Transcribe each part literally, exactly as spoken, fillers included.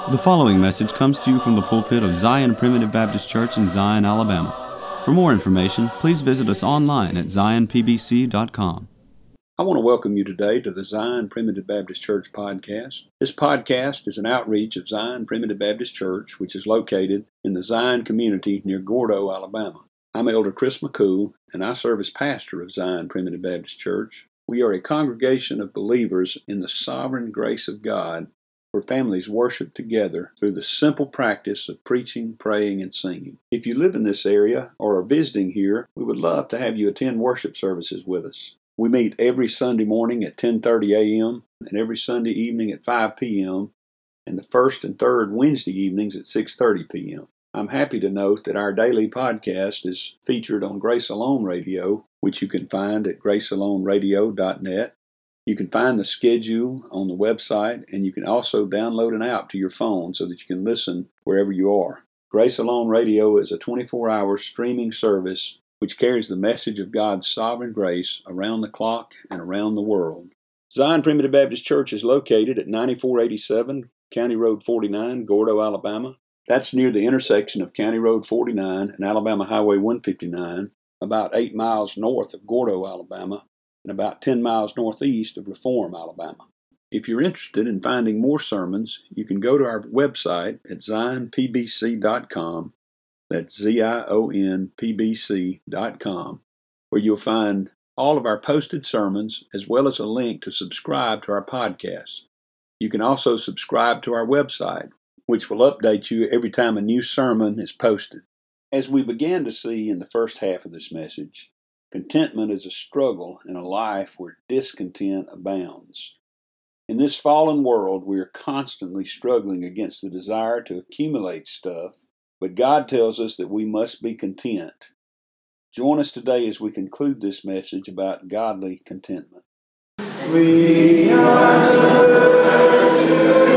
The following message comes to you from the pulpit of Zion Primitive Baptist Church in Zion, Alabama. For more information, please visit us online at zion p b c dot com. I want to welcome you today to the Zion Primitive Baptist Church podcast. This podcast is an outreach of Zion Primitive Baptist Church, which is located in the Zion community near Gordo, Alabama. I'm Elder Chris McCool, and I serve as pastor of Zion Primitive Baptist Church. We are a congregation of believers in the sovereign grace of God, where families worship together through the simple practice of preaching, praying, and singing. If you live in this area or are visiting here, we would love to have you attend worship services with us. We meet every Sunday morning at ten thirty a.m. and every Sunday evening at five p.m. and the first and third Wednesday evenings at six thirty p.m. I'm happy to note that our daily podcast is featured on Grace Alone Radio, which you can find at grace alone radio dot net. You can find the schedule on the website, and you can also download an app to your phone so that you can listen wherever you are. Grace Alone Radio is a twenty-four hour streaming service which carries the message of God's sovereign grace around the clock and around the world. Zion Primitive Baptist Church is located at ninety-four eighty-seven County Road forty-nine, Gordo, Alabama. That's near the intersection of County Road forty-nine and Alabama Highway one fifty-nine, about eight miles north of Gordo, Alabama, and about ten miles northeast of Reform, Alabama. If you're interested in finding more sermons, you can go to our website at zion p b c dot com. That's Z I O N P B C dot com, where you'll find all of our posted sermons as well as a link to subscribe to our podcast. You can also subscribe to our website, which will update you every time a new sermon is posted. As we began to see in the first half of this message, contentment is a struggle in a life where discontent abounds. In this fallen world, we are constantly struggling against the desire to accumulate stuff, but God tells us that we must be content. Join us today as we conclude this message about godly contentment. We are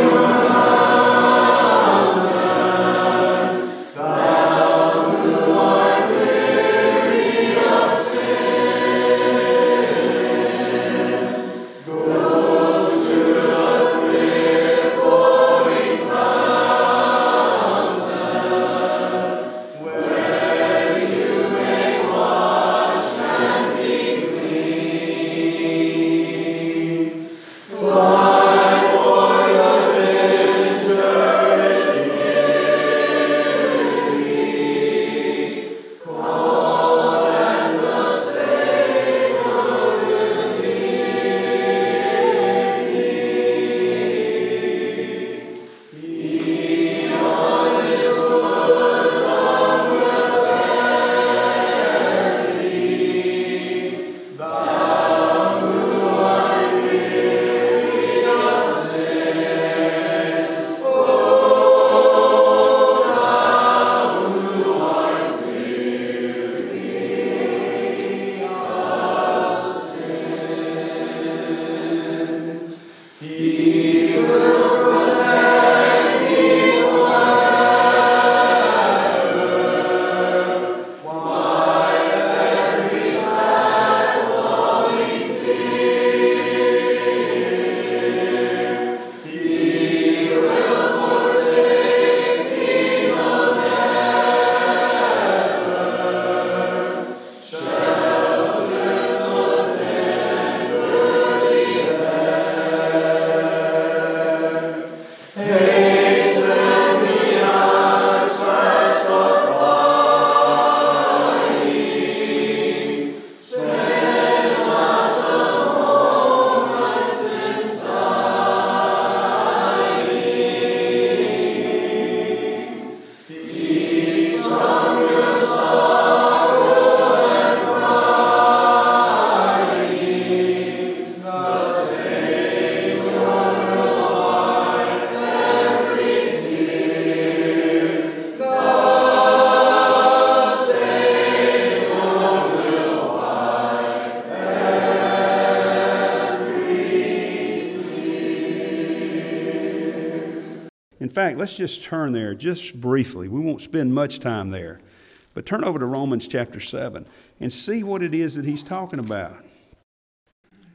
In fact, let's just turn there just briefly. We won't spend much time there. But turn over to Romans chapter seven and see what it is that he's talking about.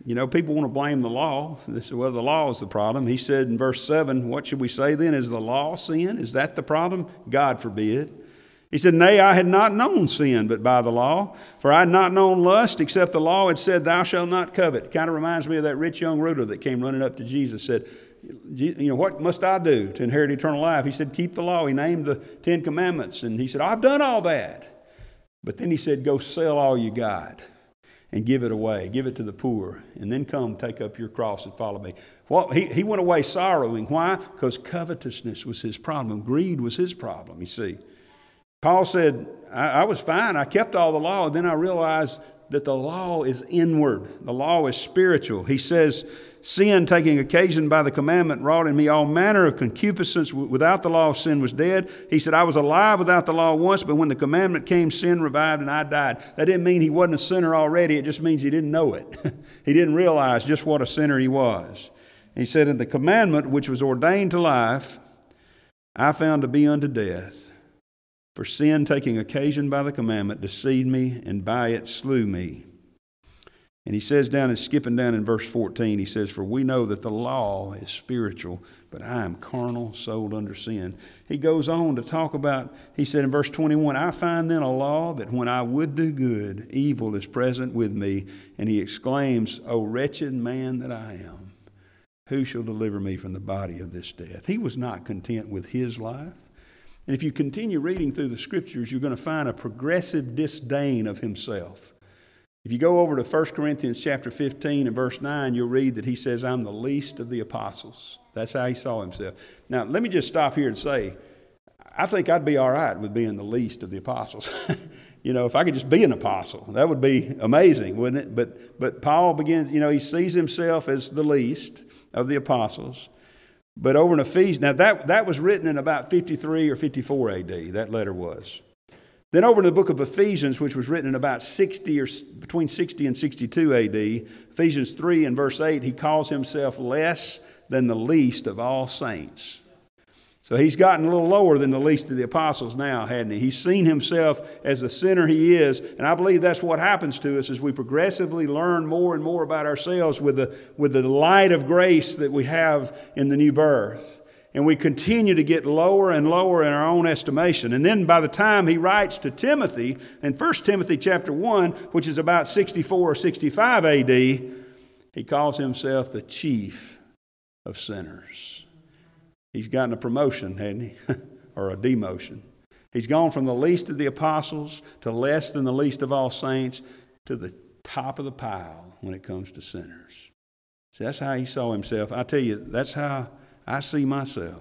You know, people want to blame the law. They say, well, the law is the problem. He said in verse seven, what should we say then? Is the law sin? Is that the problem? God forbid. He said, nay, I had not known sin but by the law, for I had not known lust except the law had said, thou shalt not covet. It kind of reminds me of that rich young ruler that came running up to Jesus, said, you know, what must I do to inherit eternal life? He said, keep the law. He named the Ten Commandments, and he said, I've done all that. But then he said, go sell all you got and give it away. Give it to the poor, and then come take up your cross and follow me. Well, he, he went away sorrowing. Why? Because covetousness was his problem. Greed was his problem, you see. Paul said, I, I was fine. I kept all the law. And then I realized that the law is inward. The law is spiritual. He says, sin, taking occasion by the commandment, wrought in me all manner of concupiscence. Without the law, sin was dead. He said, I was alive without the law once, but when the commandment came, sin revived and I died. That didn't mean he wasn't a sinner already. It just means he didn't know it. He didn't realize just what a sinner he was. He said, in the commandment, which was ordained to life, I found to be unto death. For sin, taking occasion by the commandment, deceived me, and by it slew me. And he says down and skipping down in verse fourteen, he says, for we know that the law is spiritual, but I am carnal, sold under sin. He goes on to talk about, he said in verse twenty-one, I find then a law that when I would do good, evil is present with me. And he exclaims, O wretched man that I am, who shall deliver me from the body of this death? He was not content with his life. And if you continue reading through the Scriptures, you're going to find a progressive disdain of himself. If you go over to First Corinthians chapter fifteen and verse nine, you'll read that he says, I'm the least of the apostles. That's how he saw himself. Now, let me just stop here and say, I think I'd be all right with being the least of the apostles. You know, if I could just be an apostle, that would be amazing, wouldn't it? But, but Paul begins, you know, he sees himself as the least of the apostles. But over in Ephesians, now that, that was written in about fifty-three or fifty-four A D, that letter was. Then over in the book of Ephesians, which was written in about sixty or between sixty and sixty-two A D, Ephesians three and verse eight, he calls himself less than the least of all saints. So he's gotten a little lower than the least of the apostles now, hadn't he? He's seen himself as the sinner he is. And I believe that's what happens to us as we progressively learn more and more about ourselves with the, with the light of grace that we have in the new birth. And we continue to get lower and lower in our own estimation. And then by the time he writes to Timothy, in First Timothy chapter one, which is about sixty-four or sixty-five A D, he calls himself the chief of sinners. He's gotten a promotion, hasn't he? Or a demotion. He's gone from the least of the apostles to less than the least of all saints to the top of the pile when it comes to sinners. See, that's how he saw himself. I tell you, that's how I see myself.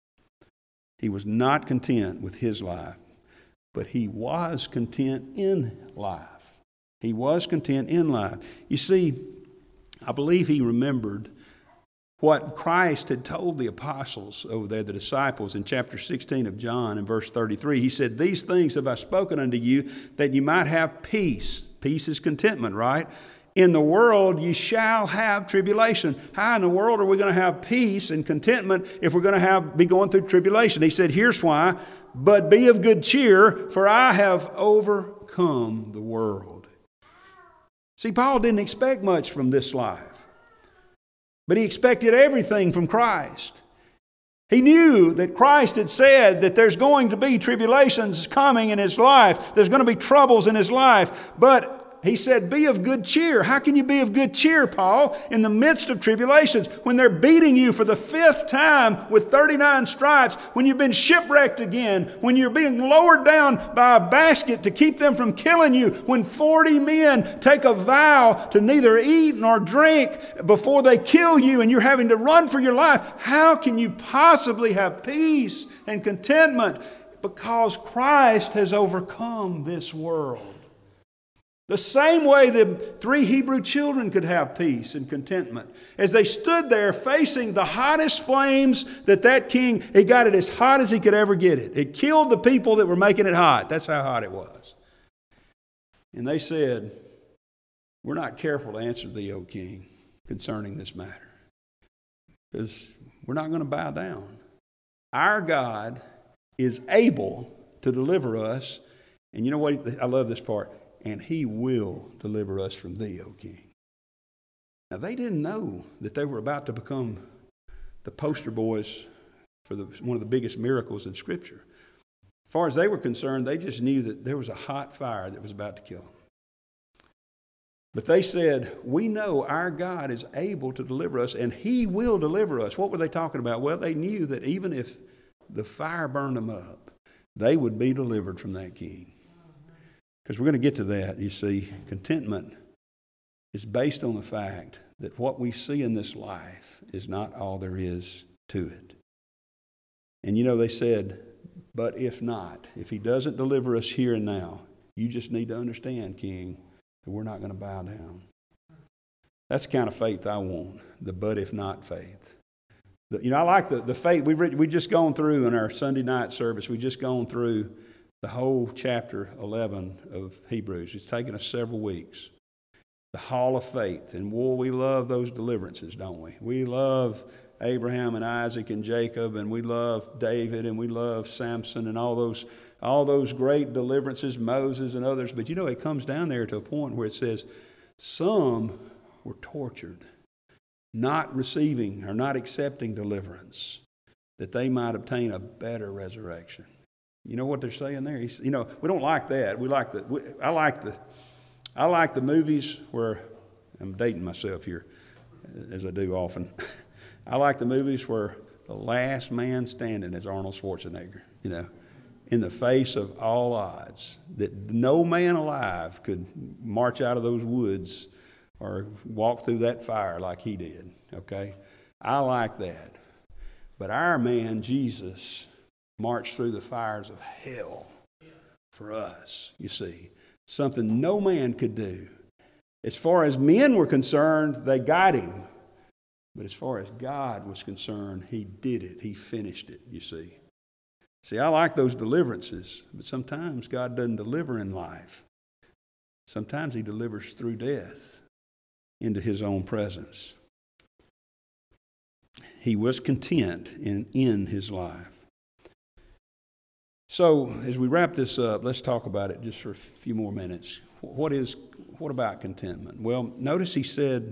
He was not content with his life, but he was content in life. He was content in life. You see, I believe he remembered what Christ had told the apostles over there, the disciples, in chapter sixteen of John and verse thirty-three. He said, these things have I spoken unto you, that you might have peace. Peace is contentment, right? In the world ye shall have tribulation. How in the world are we going to have peace and contentment if we're going to have be going through tribulation? He said, here's why. But be of good cheer, for I have overcome the world. See, Paul didn't expect much from this life. But he expected everything from Christ. He knew that Christ had said that there's going to be tribulations coming in his life. There's going to be troubles in his life. But he said, be of good cheer. How can you be of good cheer, Paul, in the midst of tribulations? When they're beating you for the fifth time with thirty-nine stripes, when you've been shipwrecked again, when you're being lowered down by a basket to keep them from killing you, when forty men take a vow to neither eat nor drink before they kill you and you're having to run for your life, how can you possibly have peace and contentment? Because Christ has overcome this world. The same way the three Hebrew children could have peace and contentment. As they stood there facing the hottest flames that that king, he got it as hot as he could ever get it. It killed the people that were making it hot. That's how hot it was. And they said, we're not careful to answer thee, O king, concerning this matter. Because we're not going to bow down. Our God is able to deliver us. And you know what? I love this part. And he will deliver us from thee, O king. Now, they didn't know that they were about to become the poster boys for the, one of the biggest miracles in Scripture. As far as they were concerned, they just knew that there was a hot fire that was about to kill them. But they said, we know our God is able to deliver us, and He will deliver us. What were they talking about? Well, they knew that even if the fire burned them up, they would be delivered from that king. Because we're going to get to that. You see, contentment is based on the fact that what we see in this life is not all there is to it. And you know, they said, but if not, if He doesn't deliver us here and now, you just need to understand, King, that we're not going to bow down. That's the kind of faith I want, the but if not faith. The, you know, I like the, the faith. We re, we just gone through in our Sunday night service, we just gone through the whole chapter eleven of Hebrews. It's taken us several weeks. The hall of faith. And boy, we love those deliverances, don't we? We love Abraham and Isaac and Jacob, and we love David, and we love Samson and all those all those great deliverances, Moses and others. But you know, it comes down there to a point where it says, some were tortured, not receiving or not accepting deliverance, that they might obtain a better resurrection. You know what they're saying there? He's, you know, we don't like that. We like the. We, I like the. I like the movies where I'm dating myself here, as I do often. I like the movies where the last man standing is Arnold Schwarzenegger. You know, in the face of all odds, that no man alive could march out of those woods or walk through that fire like he did. Okay, I like that. But our man Jesus marched through the fires of hell for us, you see. Something no man could do. As far as men were concerned, they got him. But as far as God was concerned, He did it. He finished it, you see. See, I like those deliverances, but sometimes God doesn't deliver in life. Sometimes He delivers through death into His own presence. He was content in, in His life. So, as we wrap this up, let's talk about it just for a few more minutes. What is, what about contentment? Well, notice he said,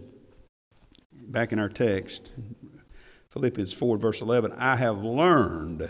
back in our text, Philippians four, verse eleven, I have learned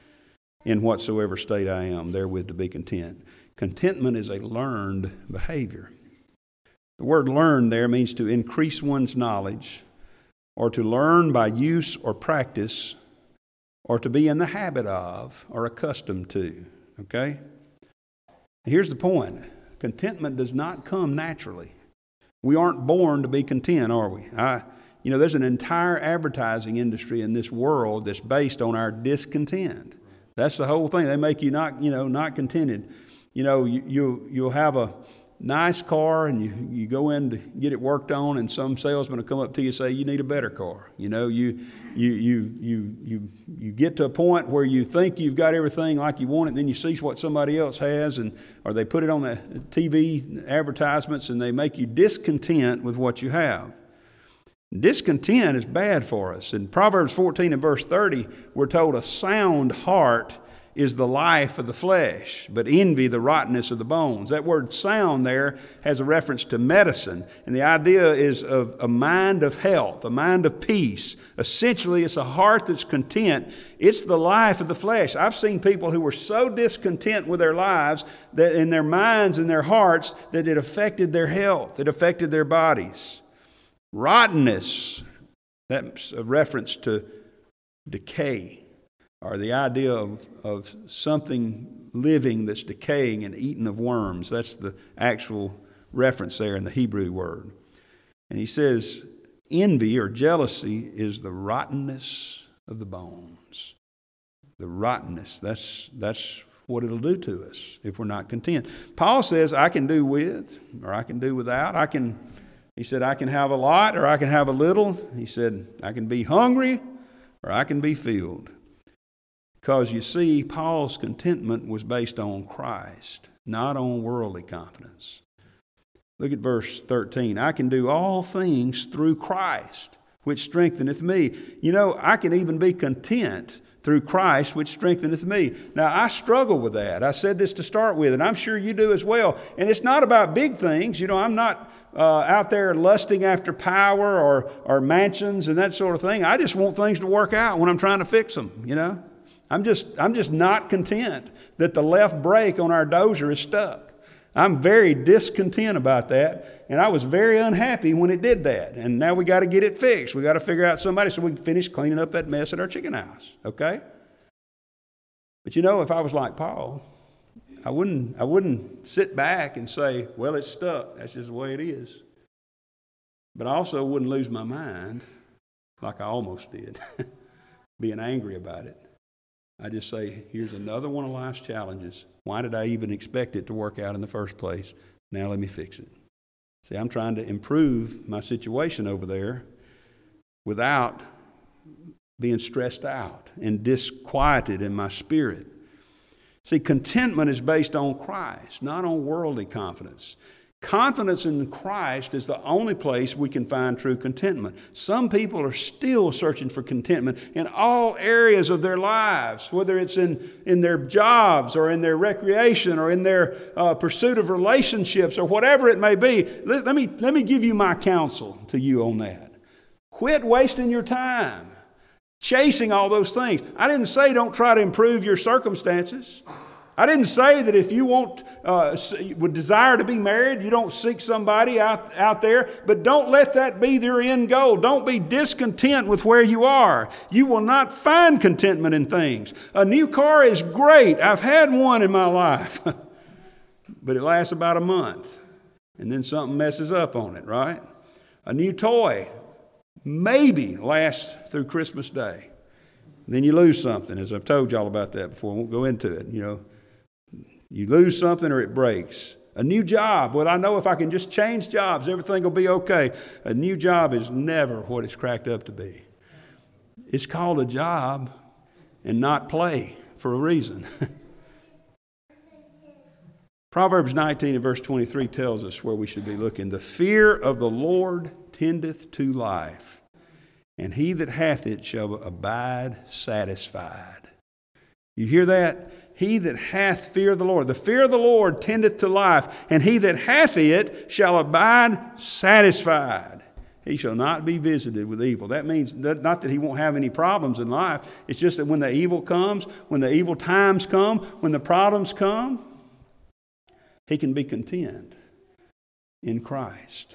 in whatsoever state I am, therewith to be content. Contentment is a learned behavior. The word learn there means to increase one's knowledge, or to learn by use or practice, or to be in the habit of, or accustomed to. Okay? Here's the point. Contentment does not come naturally. We aren't born to be content, are we? I, you know, there's an entire advertising industry in this world that's based on our discontent. That's the whole thing. They make you not, you know, not contented. You know, you, you you'll have a nice car and you, you go in to get it worked on, and some salesman will come up to you and say, you need a better car. You know, you you you you you you get to a point where you think you've got everything like you want it, and then you see what somebody else has, and or they put it on the T V advertisements, and they make you discontent with what you have. Discontent is bad for us. In Proverbs fourteen and verse thirty, we're told a sound heart is the life of the flesh, but envy the rottenness of the bones. That word sound there has a reference to medicine, and the idea is of a mind of health, a mind of peace. Essentially, it's a heart that's content. It's the life of the flesh. I've seen people who were so discontent with their lives, that in their minds and their hearts, that it affected their health, it affected their bodies. Rottenness, that's a reference to decay, or the idea of, of something living that's decaying and eaten of worms. That's the actual reference there in the Hebrew word. And he says, envy or jealousy is the rottenness of the bones. The rottenness, that's, that's what it'll do to us if we're not content. Paul says, I can do with, or I can do without. I can, he said, I can have a lot, or I can have a little. He said, I can be hungry, or I can be filled. Because you see, Paul's contentment was based on Christ, not on worldly confidence. Look at verse thirteen. I can do all things through Christ, which strengtheneth me. You know, I can even be content through Christ, which strengtheneth me. Now, I struggle with that. I said this to start with, and I'm sure you do as well. And it's not about big things. You know, I'm not uh, out there lusting after power or, or mansions and that sort of thing. I just want things to work out when I'm trying to fix them, you know. I'm just, I'm just not content that the left brake on our dozer is stuck. I'm very discontent about that, and I was very unhappy when it did that. And now we got to get it fixed. We got to figure out somebody so we can finish cleaning up that mess at our chicken house, okay? But you know, if I was like Paul, I wouldn't, I wouldn't sit back and say, well, it's stuck. That's just the way it is. But I also wouldn't lose my mind like I almost did, being angry about it. I just say, here's another one of life's challenges. Why did I even expect it to work out in the first place? Now let me fix it. See, I'm trying to improve my situation over there without being stressed out and disquieted in my spirit. See, contentment is based on Christ, not on worldly confidence. Confidence in Christ is the only place we can find true contentment. Some people are still searching for contentment in all areas of their lives, whether it's in, in their jobs or in their recreation or in their uh, pursuit of relationships or whatever it may be. Let, let me, let me give you my counsel to you on that. Quit wasting your time chasing all those things. I didn't say don't try to improve your circumstances. I didn't say that if you want, uh, would desire to be married, you don't seek somebody out, out there, but don't let that be their end goal. Don't be discontent with where you are. You will not find contentment in things. A new car is great. I've had one in my life, but it lasts about a month, and then something messes up on it, right? A new toy maybe lasts through Christmas Day. Then you lose something, as I've told y'all about that before. I won't go into it, you know. You lose something or it breaks. A new job. Well, I know if I can just change jobs, everything will be okay. A new job is never what it's cracked up to be. It's called a job and not play for a reason. Proverbs nineteen and verse twenty-three tells us where we should be looking. The fear of the Lord tendeth to life, and he that hath it shall abide satisfied. You hear that? He that hath fear of the Lord. The fear of the Lord tendeth to life, and he that hath it shall abide satisfied. He shall not be visited with evil. That means that, not that he won't have any problems in life. It's just that when the evil comes, when the evil times come, when the problems come, he can be content in Christ.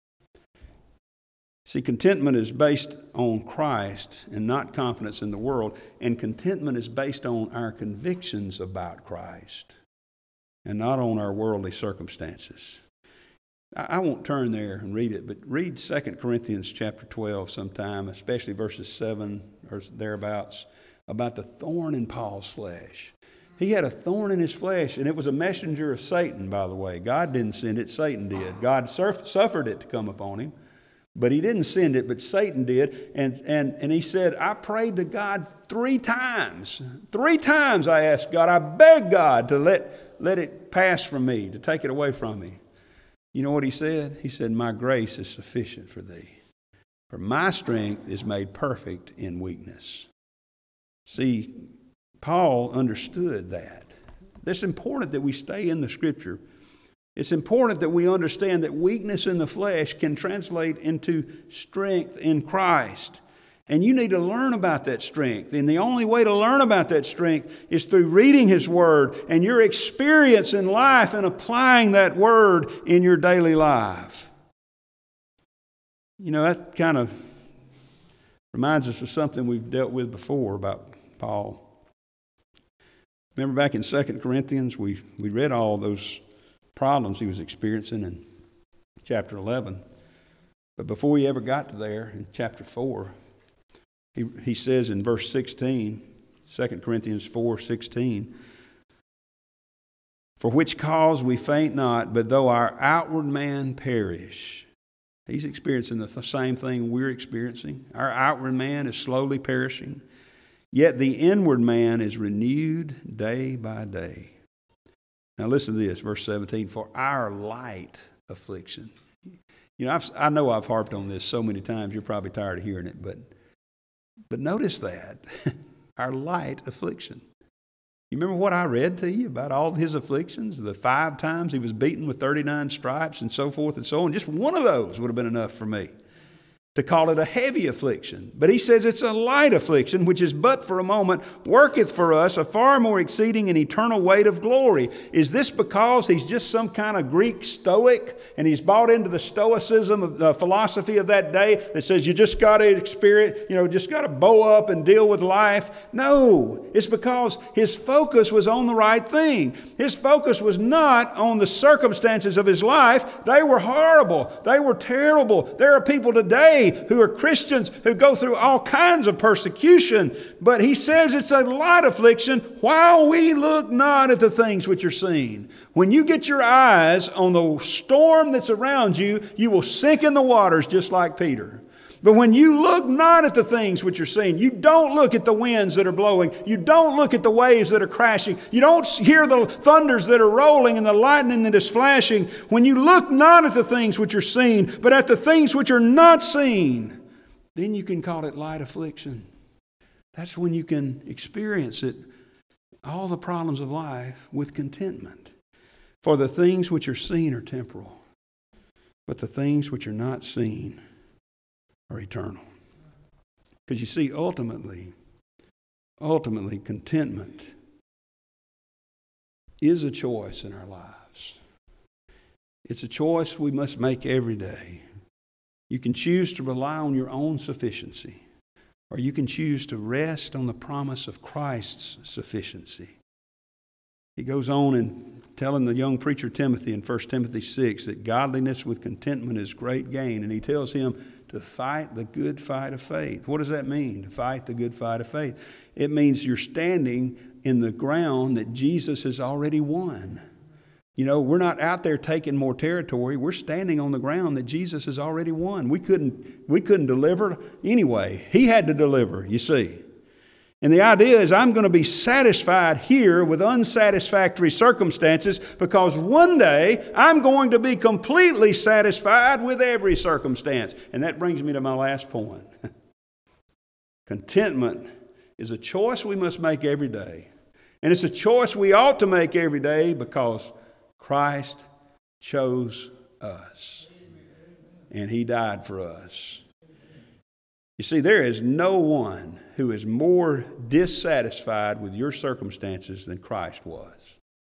See, contentment is based on Christ and not confidence in the world. And contentment is based on our convictions about Christ and not on our worldly circumstances. I won't turn there and read it, but read Second Corinthians chapter twelve sometime, especially verses seven or thereabouts, about the thorn in Paul's flesh. He had a thorn in his flesh, and it was a messenger of Satan, by the way. God didn't send it, Satan did. God suffered it to come upon him. But he didn't send it, but Satan did. And, and, and he said, I prayed to God three times. Three times I asked God, I begged God to let, let it pass from me, to take it away from me. You know what he said? He said, my grace is sufficient for thee. For my strength is made perfect in weakness. See, Paul understood that. It's important that we stay in the Scripture. It's important that we understand that weakness in the flesh can translate into strength in Christ. And you need to learn about that strength. And the only way to learn about that strength is through reading His Word and your experience in life and applying that Word in your daily life. You know, that kind of reminds us of something we've dealt with before about Paul. Remember back in Second Corinthians, we, we read all those problems he was experiencing in chapter eleven. But before he ever got to there, in chapter four, he, he says in verse sixteen, Second Corinthians four sixteen, for which cause we faint not, but though our outward man perish. He's experiencing the th- same thing we're experiencing. Our outward man is slowly perishing, yet the inward man is renewed day by day. Now listen to this, verse seventeen, for our light affliction. You know, I've, I know I've harped on this so many times, you're probably tired of hearing it, but, but notice that. our light affliction. You remember what I read to you about all his afflictions? The five times he was beaten with thirty-nine stripes and so forth and so on. Just one of those would have been enough for me to call it a heavy affliction. But he says it's a light affliction, which is but for a moment, worketh for us a far more exceeding and eternal weight of glory. Is this because he's just some kind of Greek stoic and he's bought into the stoicism of the philosophy of that day that says you just got to experience, you know, just got to bow up and deal with life? No, it's because his focus was on the right thing. His focus was not on the circumstances of his life. They were horrible. They were terrible. There are people today who are Christians who go through all kinds of persecution. But he says it's a light affliction while we look not at the things which are seen. When you get your eyes on the storm that's around you, you will sink in the waters just like Peter. But when you look not at the things which are seen, you don't look at the winds that are blowing. You don't look at the waves that are crashing. You don't hear the thunders that are rolling and the lightning that is flashing. When you look not at the things which are seen, but at the things which are not seen, then you can call it light affliction. That's when you can experience it, all the problems of life, with contentment. For the things which are seen are temporal, but the things which are not seen are eternal. Because you see, ultimately, ultimately, contentment is a choice in our lives. It's a choice we must make every day. You can choose to rely on your own sufficiency, or you can choose to rest on the promise of Christ's sufficiency. He goes on in telling the young preacher Timothy in First Timothy six that godliness with contentment is great gain. And he tells him to fight the good fight of faith. What does that mean, to fight the good fight of faith? It means you're standing in the ground that Jesus has already won. You know, we're not out there taking more territory. We're standing on the ground that Jesus has already won. We couldn't, we couldn't deliver anyway. He had to deliver, you see. And the idea is I'm going to be satisfied here with unsatisfactory circumstances because one day I'm going to be completely satisfied with every circumstance. And that brings me to my last point. Contentment is a choice we must make every day. And it's a choice we ought to make every day because Christ chose us. And He died for us. You see, there is no one who is more dissatisfied with your circumstances than Christ was.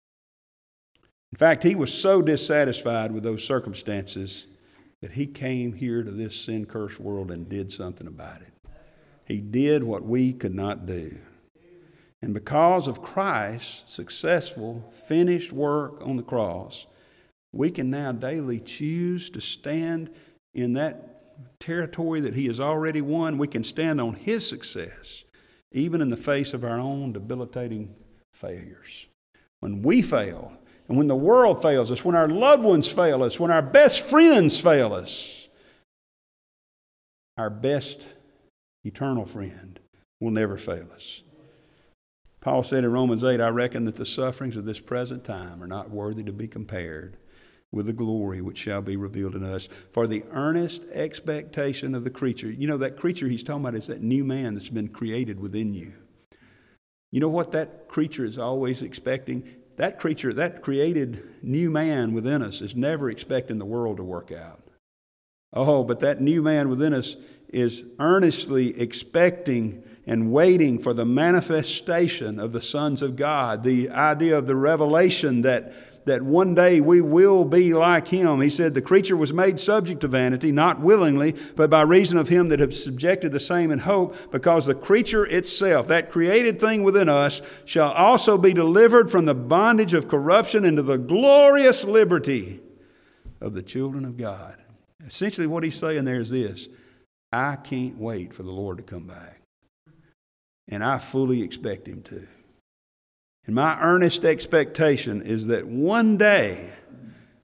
In fact, He was so dissatisfied with those circumstances that He came here to this sin-cursed world and did something about it. He did what we could not do. And because of Christ's successful, finished work on the cross, we can now daily choose to stand in that territory that He has already won. We can stand on His success, even in the face of our own debilitating failures. When we fail, and when the world fails us, when our loved ones fail us, when our best friends fail us, our best eternal friend will never fail us. Paul said in Romans eight, I reckon that the sufferings of this present time are not worthy to be compared with the glory which shall be revealed in us. For the earnest expectation of the creature. You know, that creature he's talking about is that new man that's been created within you. You know what that creature is always expecting? That creature, that created new man within us is never expecting the world to work out. Oh, but that new man within us is earnestly expecting and waiting for the manifestation of the sons of God. The idea of the revelation that that one day we will be like Him. He said the creature was made subject to vanity, not willingly, but by reason of Him that have subjected the same in hope, because the creature itself, that created thing within us, shall also be delivered from the bondage of corruption into the glorious liberty of the children of God. Essentially what he's saying there is this: I can't wait for the Lord to come back. And I fully expect Him to. And my earnest expectation is that one day,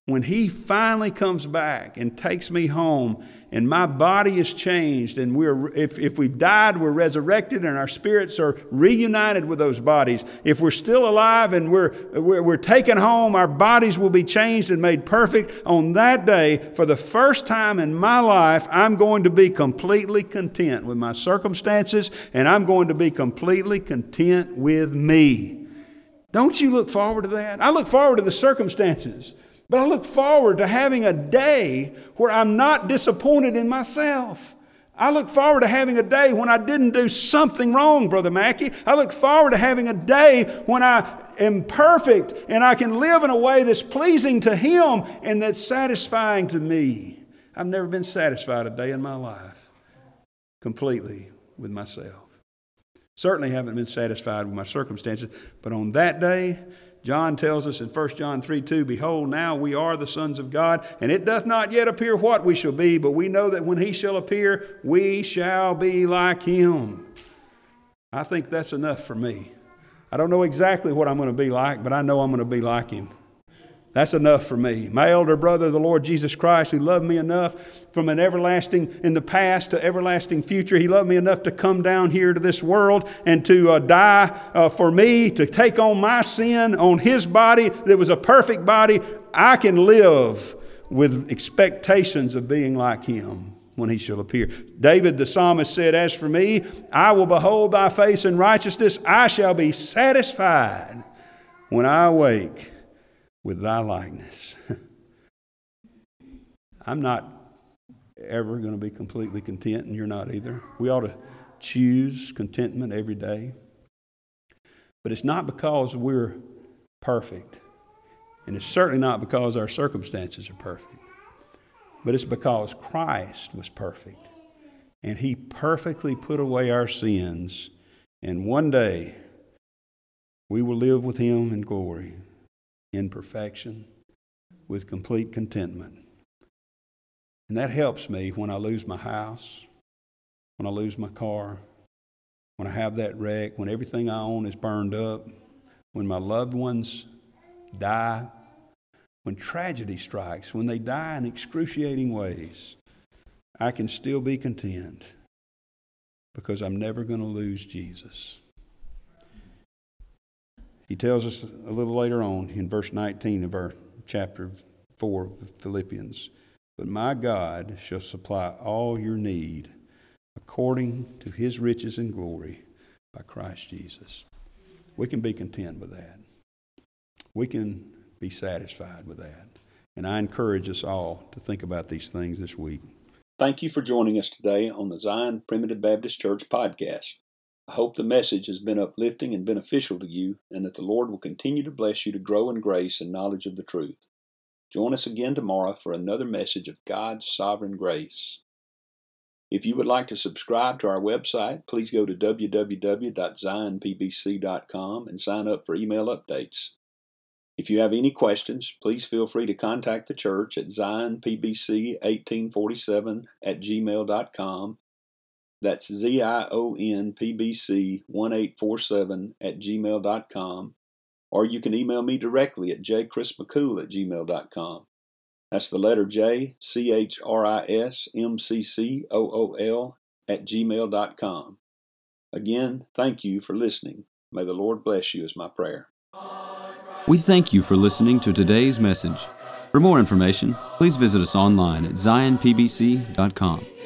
when He finally comes back and takes me home and my body is changed and we're, if, if we've died, we're resurrected and our spirits are reunited with those bodies. If we're still alive and we're, we're, we're taken home, our bodies will be changed and made perfect. On that day, for the first time in my life, I'm going to be completely content with my circumstances, and I'm going to be completely content with me. Don't you look forward to that? I look forward to the circumstances. But I look forward to having a day where I'm not disappointed in myself. I look forward to having a day when I didn't do something wrong, Brother Mackey. I look forward to having a day when I am perfect and I can live in a way that's pleasing to Him and that's satisfying to me. I've never been satisfied a day in my life completely with myself. Certainly haven't been satisfied with my circumstances, but on that day, John tells us in First John three two, "Behold, now we are the sons of God, and it doth not yet appear what we shall be, but we know that when He shall appear, we shall be like Him." I think that's enough for me. I don't know exactly what I'm going to be like, but I know I'm going to be like Him. That's enough for me. My elder brother, the Lord Jesus Christ, who loved me enough from an everlasting in the past to everlasting future. He loved me enough to come down here to this world and to uh, die uh, for me, to take on my sin on His body that was a perfect body. I can live with expectations of being like Him when He shall appear. David the psalmist said, "As for me, I will behold Thy face in righteousness. I shall be satisfied when I awake with Thy likeness." I'm not ever going to be completely content, and you're not either. We ought to choose contentment every day. But it's not because we're perfect, and it's certainly not because our circumstances are perfect, but it's because Christ was perfect, and He perfectly put away our sins, and one day we will live with Him in glory, in perfection, with complete contentment. And that helps me when I lose my house, when I lose my car, when I have that wreck, when everything I own is burned up, when my loved ones die, when tragedy strikes, when they die in excruciating ways. I can still be content because I'm never going to lose Jesus. He tells us a little later on in verse nineteen of our chapter four of Philippians, "But my God shall supply all your need according to His riches and glory by Christ Jesus." We can be content with that. We can be satisfied with that. And I encourage us all to think about these things this week. Thank you for joining us today on the Zion Primitive Baptist Church podcast. I hope the message has been uplifting and beneficial to you, and that the Lord will continue to bless you to grow in grace and knowledge of the truth. Join us again tomorrow for another message of God's sovereign grace. If you would like to subscribe to our website, please go to w w w dot zion p b c dot com and sign up for email updates. If you have any questions, please feel free to contact the church at zion p b c eighteen forty-seven at gmail dot com. That's Z I O N P B C eighteen forty-seven at gmail dot com. Or you can email me directly at j chris mccool at gmail dot com. That's the letter J, C H R I S M C C O O L at gmail dot com. Again, thank you for listening. May the Lord bless you is my prayer. We thank you for listening to today's message. For more information, please visit us online at zion p b c dot com.